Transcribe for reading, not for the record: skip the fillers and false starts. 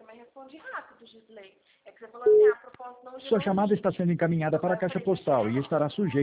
mas respondi rápido, Gisley. É que você falou assim, a proposta não... Sua chamada está sendo encaminhada para a caixa postal e estará sujeita